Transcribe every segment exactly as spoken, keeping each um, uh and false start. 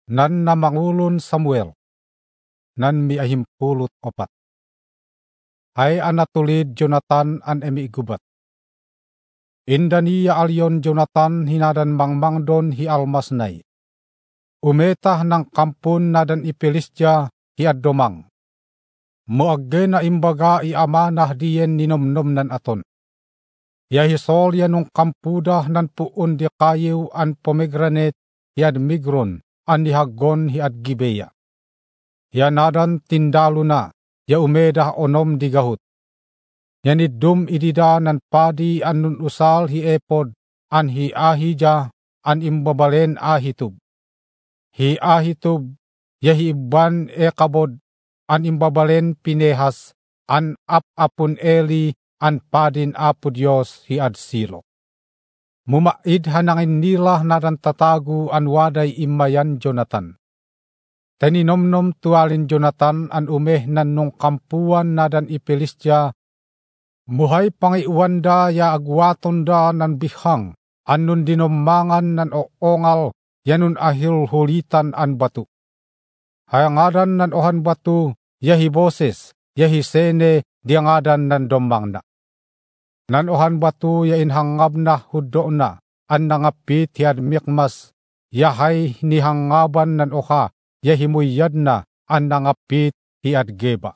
Nan namangulon Samuel, nan miahimpulot opat. Hay anatulid Jonathan an emi gubat. Indaniya alyon Jonathan hinadan mangmangdon hi almasnay. Umetah ng kampun nadan ipilisya hi addomang. Muagge na imbaga i amanah diyen ninomnom nan aton. Yahisol yanong kampudah nan puun di kayiw an pomegranate hi ad Migron an hihagon hi ad Gibeya. Yanadan tindalo na, ya umedah onom di gahut. Yanidum idida nan padi an nun usal hi epod an hi ahija an imbabalen ahitub. Hi ahitub, ya hi iban e kabod an imbabalen Pinehas an ap-apun Eli an padin apo Diyos hi ad Silo. Mumaid hanangin nila nadan tatagu an waday imayan Jonathan. Taninomnom tualin Jonathan an umeh nan nung kampuan nadan ipilisya. Muhay pangiwanda ya agwaton da nan bihang an nun dinomangan nan oongal yanun ahil hulitan an batu. Hayangadan nan ohan batu yahi Boses, yahi Sene diangadan nan domang na. Nan ohan batu ya inhangab na hudo na an nangapit hiad Mikmas yahay nihangaban nan oha yahi muyad na an nangapit hiad Geba.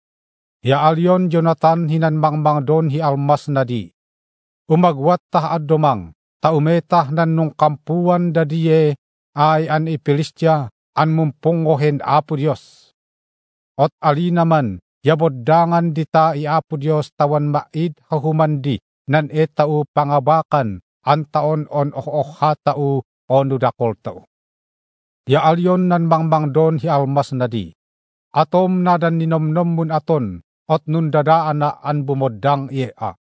Ya alyon Jonathan hinan mangmangdon hi almas nadi. Umagwat tah addomang ta umetah nan nung kampuan dadiye ay an ipilisya an mumpungohen apo Diyos. Ot ali naman yaboddangan dita i apo Diyos tawan maid hahumandi nan etau pangabakan an taon on oh ha tau onu dakol tau. Ya alyon nan mangmangdon hi almas nadi. Atom nadan ninomnom mun aton ot nun dadaan na an bumodang iea.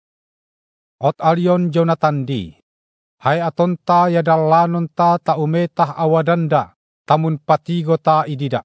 Ot alyon Jonathan di. Hay aton ta yadalanon ta ta umetah awadanda tamun patigo ta idida.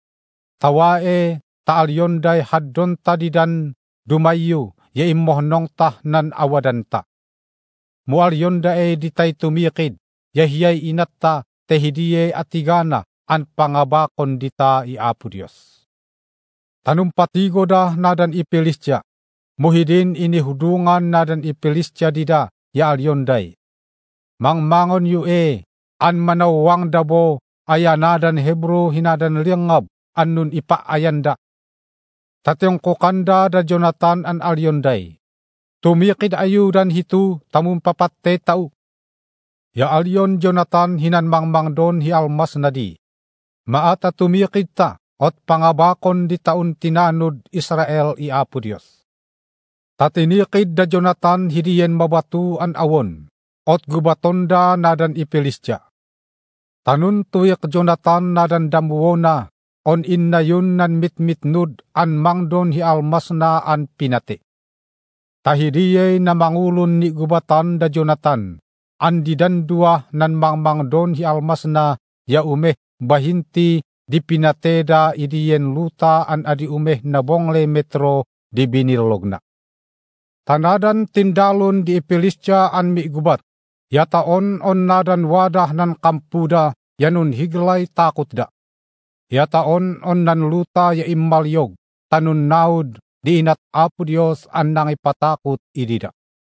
Tawae ta alyonday haddon tadidan dumayu ya imohnong tah nan awadanta. Mualyonda e ditay tumikid ya hiyay inatta tehidiye atigana an pangabakon dita i apo Diyos. Tanumpatigo da nadan ipilisya, muhidin ini hudungan nadan ipilisya dida ya alyonday. Mangmangon yu e, an manawang dabo ayanadan Hebro hinadan lingab an nun ipaayanda. Tatyong kokanda da Jonathan an alyonday. Tumikid ayu dan hitu tamun papatte tau. Ya alyon Jonathan hinan mangmangdon hi almas nadi. Maata tumikid ta ot pangabakon di taun tinanud Israel i apo Diyos. Tatinikid da Jonathan hidiyen mabatu an awon. Ot gubatonda nadan ipilisya. Tanun tuyak Jonathan nadan damuona. On inna yun nan mitmitnud an mangdon hi almas na an pinate. Tahidiyay na mangulun ni gubatan da Jonathan. An didandua nan mangmangdon hi almas na ya umeh bahinti di pinateda idiyen luta an adi umeh na bongle metro di binilogna. Tanadan tindalon di ipilisya an mi gubat. Yataon on nadan wadah nan kampuda yanun higlay takot da. Yataon on nan luta ya immalyog tanun naud di inat apo Diyos an nangipatakot idida.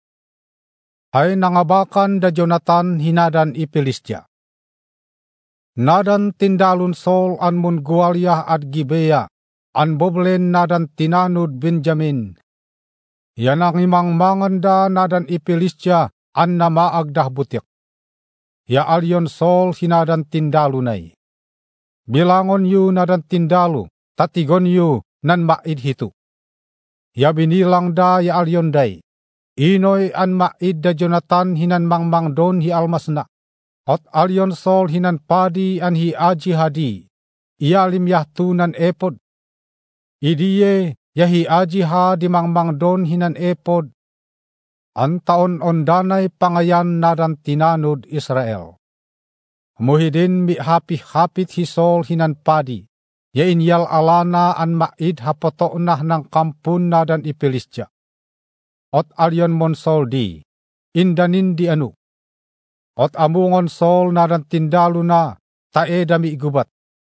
Hay nangabakan da Jonathan hinadan ipilisya. Nadan tindalun Saul an mun Gualyah ad Gibeya, an boblen nadan tinanud Benjamin. Yanang imangmangan da nadan ipilisya an namaagdah butik. Ya alyon Saul hinadan tindalunay. Bilangon yu nadan tindalu, tatigon yu nan maid hitu. Ya binilang da ya alyon day. Inoy an maid da Jonathan hinan mangmangdon hi almasna. Ot alyon Saul hinan padi an hi aji hadi. Ialim yahtunan epod. Idiye yahi aji ha di mangmangdon hinan epod. An taon ondanay pangayan nadan tinanud Israel. Muhidin mi hapi-hapit hi Saul hinan padi. Ya inyal alana an maid hapoto nah ng kampun nadan ipilisya. Ot alyon mon Saul di. Indanin di anu. Ot amungon Saul nadan tindalo na tae dami gubat.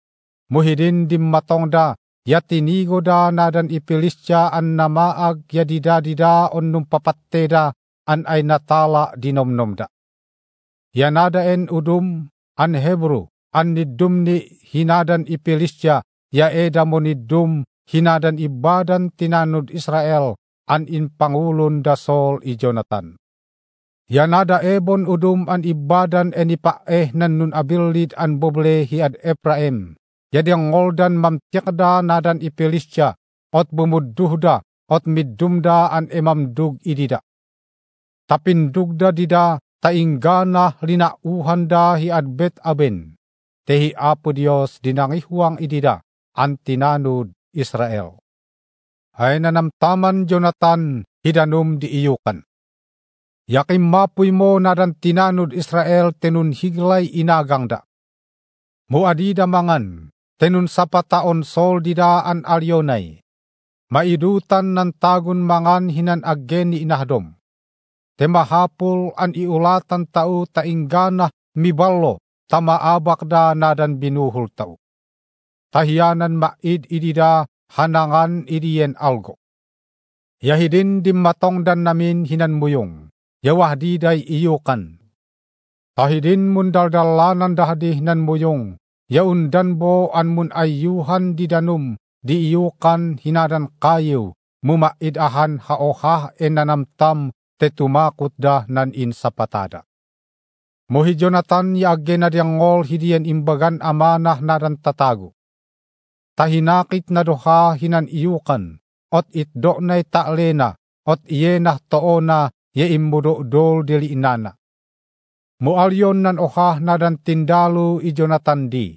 muhidin dimmatong da, yatinigo da nadan ipilisya an namaag yadida-dida on numpapatte da, an ay natala dinomnom da. Yanada en udum, an Hebrew, an nidum ni hinadan ipilisya, ya eda mo nidum, hinadan ibadan tinanud Israel, an in pangulon da Saul i Jonathan. Yanada ebon udum an ibadan enipaeh nan nun abilid an boble hiad Ephraim. Yadang ngoldan mamtiakda nadan ipilisya, ot bumudduhda, ot middumda an emamdug idida. Tapindugda dida, tainggana linauhanda hiad Bet Aben. Tehi Apo Dios dinangihuang idida, an tinanud Israel. Ay nanamtaman Jonathan, hidanum diiyukan. Yakim mapuy mo nadan tinanud Israel tenun higlay inagangda. Muadida mangan, tenun sapataon sol didaan alyonay. Maidutan ng tagun mangan hinan aggen ni inahdom. Temahapul an iulatan tau tainggana miballo tamaabak da nadan binuhul tau. Tahiyanan maid idida hanangan idiyen algo. Yahidin dimmatong dan namin hinan muyong. Yawah diday iyukan. Tahidin mundaldalanan dahdi nan muyong. Yaundan bo an mun ayuhan didanum. Di iyukan hinadan kayu. Mumaidahan haohah enanamtam tetumakot da nan insapatada. Mohi Jonathan ya agena diyang ngol hidiyan imbagan amanah nadan tatago. Tahinakit na doha hinan iyukan. Ot itdo na'y ta'lena. Ot iyenah toona. Ye immudo-dol dili inana. Mualyon nan ohah nadan tindalu i Jonathan di.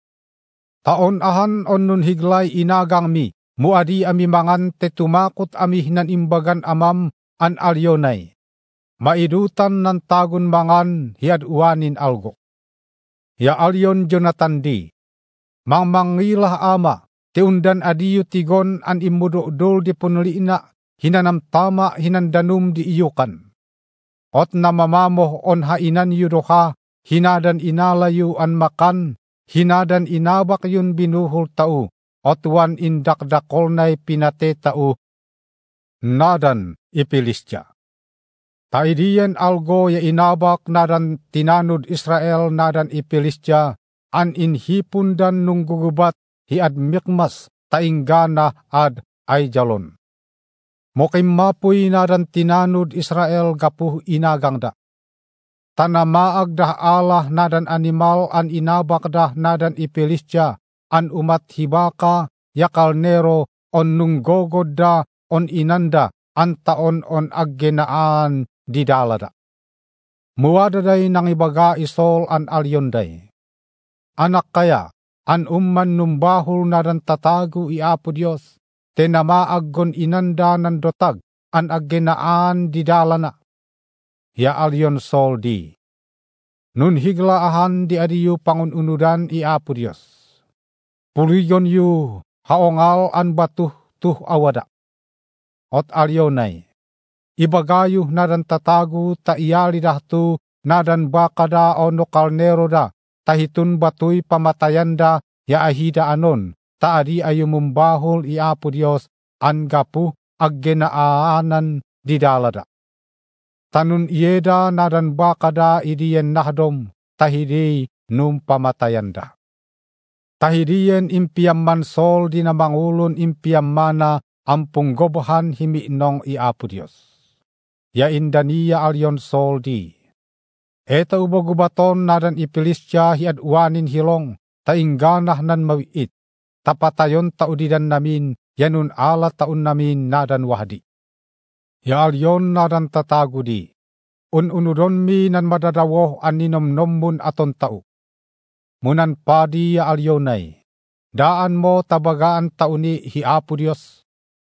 Taon ahan on nun higlay inagang mi, muadi ami mangan tetumakot ami nan imbagan amam an alyonay. Maidutan nan tagun mangan hiad uwanin algo. Ya alyon Jonathan di. Mangmangilah ama, teundan adiyu tigon an immudo-dol di punliina, hinanam tama hinandanum di iyukan. Ot namamamoh on hainan yudoha, hinadan inalayu an makan, hinadan inabak yun binuhul tau, ot wan indakdakolnay pinate tau, nadan ipilisya. Taidiyan algo ya inabak nadan tinanud Israel nadan ipilisya, an inhipun dan nunggugubat hiad Mikmas tainggana ad Aijalon. Mokim mapuy nadan tinanud Israel gapuh inagangda. Tanamaag dah Allah nadan animal an inabak dah nadan ipilisya, an umat hibaka, yakal nero, on nunggogod da, on inanda, an taon on aggenaan didalada. Muadaday nang ibaga isol an alyonday. Anak kaya, an umman numbahul nadan tatago i Apo Dios, tenamaag gon inanda nan dotag, an aggenaan didalana. Ya alyon sol di. Nun higlaahan di adiyu pangunudan i Apo Dios. Puliyon yu haongal an batuh tuh awada. Ot alyonay. Ibagayu nadan tatagu ta iyali dahtu nadan bakada o nokal neroda. Tahitun batuy pamatayanda ya ahida anon. Ta adi ayu mumbahol i Apo Dios an gapu aggenaanan didalada. Tanun iyeda nadan bakada idiyen nahdom tahidi num pamatayanda. Tahidiyen impiamman sol di namangulon impiammana ampung gobohan himiinong i Apo Dios. Ya indaniya alyon sol di. Eta ubogubaton nadan ipilisya hiad uwanin hilong taingganah nan mawiit. Tapatayon taudidan namin, yanun ala taun namin nadan wahdi. Ya alyon nadan tatagudi, un-unudon mi nan madadawoh aninom-nommun aton tau. Munan padi ya alyonay, daan mo tabagaan tauni hi Apo Dios.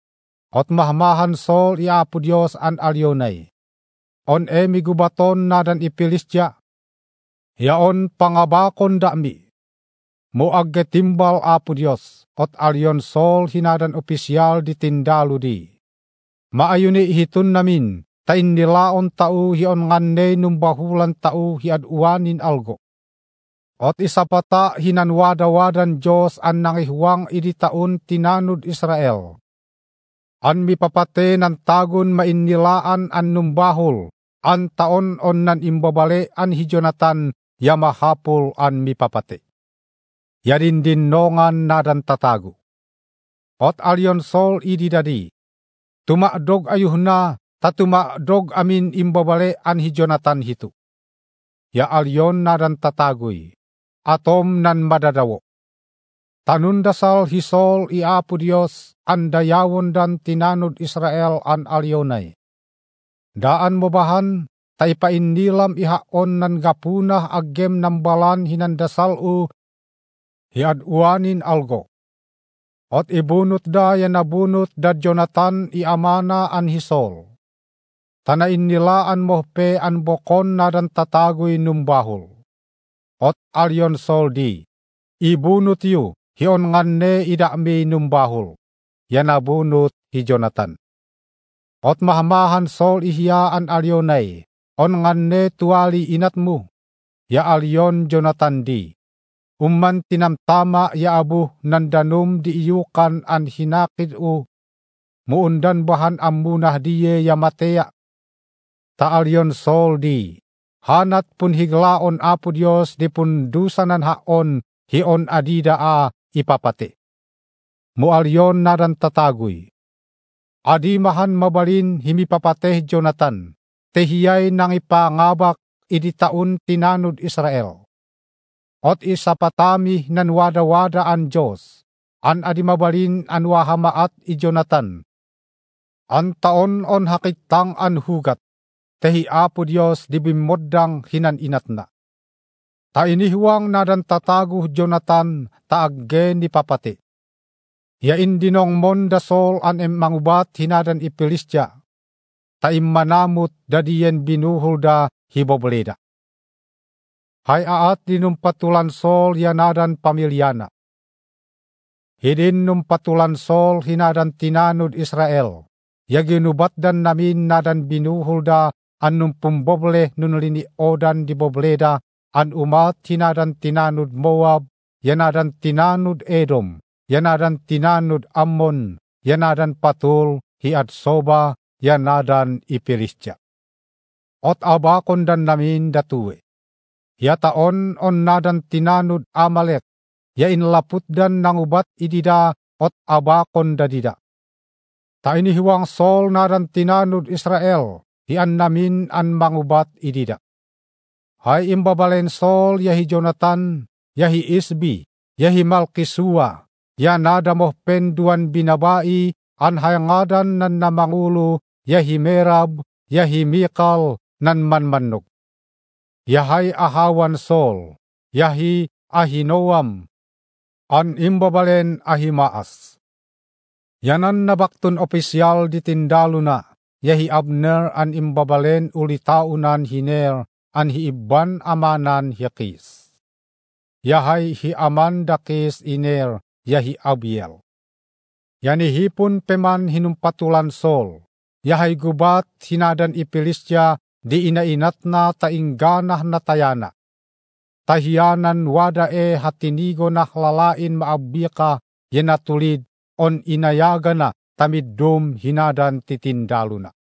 Ot mahmahan sol i Apo Dios an alyonay. On emi gubaton nadan ipilisya, yaon pangabakon dami. Mo aggetimbal Apo Dios, ot alyon sol hinadan opisyal di tindalu di. Maayuni ihitun namin, tain nilaon tau hion nganne numbahulan tau hiad uwanin algo. Ot isapata hinanwadawadan Diyos an nangihuwang idi taon tinanud Israel. An mipapate nan tagon mainnilaan an numbahol, an taon on nan imbabale an hi Jonathan ya mahapol an mipapate. Yadin din nongan nadan tatago. Ot alyon Saul idi dadi. Tumakdog ayuhna, tatumakdog amin imbabale an hi Jonathan hitu. Ya alyon nadan tatagoy. Atom nan madadawo. Tanundasal hi Saul iapo Dios an dayawon dan tinanud Israel an alyonay. Daan mo bahan, taipainnilam ihaon nan gapunah aggem nambalan hinandasal u hiaduanin algo. Ot ibunot da yan nabunot da Jonathan iamana an hi Saul. Tanain nilaan mo pe an bokon na dan tatagoy numbahol. Ot alyon Saul di, ibunot yu, hiyon nganne idami numbahol, yan nabunot hi Jonathan. Ot mahamahan Saul ihiyaan alyonay, on nganne tuwali inat mo, ya alyon Jonathan di. Umman tinamtama ya abu nandanum di iyukan an hinakid u, muundan bahan amunah diye ya matea. Ta alyon Saul di. Hanat pun higlaon apo Dios di pun dusanan haon hion adida a ipapate. Mualyon nadan tatagoy. Adi mahan mabalin himipapateh Jonathan, tehiyay nang ipangabak idi taon tinanud Israel. Ot isapatami nan wada-wada an Diyos, an adi mabalin an wahamaat i Jonathan. An taon on hakitang an hugat. Tehi apo Dios di bimodang hinan inatna. Ta inihuang nadan tataguh Jonathan taagge ni papate. Ya indinong monda Saul an emangubat hinadan ipilisya. Ta immanamut dadiyen binuhul da hibobleda. Hay aat dinumpatulan Saul yanadan pamilyana. Hidin numpatulan Saul hinadan tinanud Israel. Ya ginubat dan namin nadan binuhul da anum pumboble nunulini odan di bobleda an umat hinadan tinanud Moab, yanadan tinanud Edom, yanadan tinanud Ammon, yanadan patul hiad soba, yanadan ipilisya. Ot abakon dan namin datuwe. Ya taon on nadan tinanud Amalek, ya inlaput dan nangubat idida ot abakon dadida. Ta inihiwang Saul nadan tinanud Israel, hian namin an mangubat idida. Hay imbabalen Saul yahi Jonathan, yahi Isbi, yahi Malkisua, ya nadamoh penduan binabai, an hayangadan nan namangulo, yahi Merab, yahi Mikal, nan manmannog. Yahay ahawan Saul, yahi Ahinoam, an imbabalen Ahimaas. Yanan nabaktun opisyal di tindalo na, yahi Abner an imbabalen ulitaunan hiner an hiiban amanan Yakis. Yahay hi aman dakis iner yahi Abiel. Yani hipun peman hinumpatulan Saul. Yahay gubat hinadan ipilisya di inainat na taingganah na tayana. Tahiyanan wada e hatinigo na lalain maabika yenatulid on inayaga na tamidum hinadan titindalo na.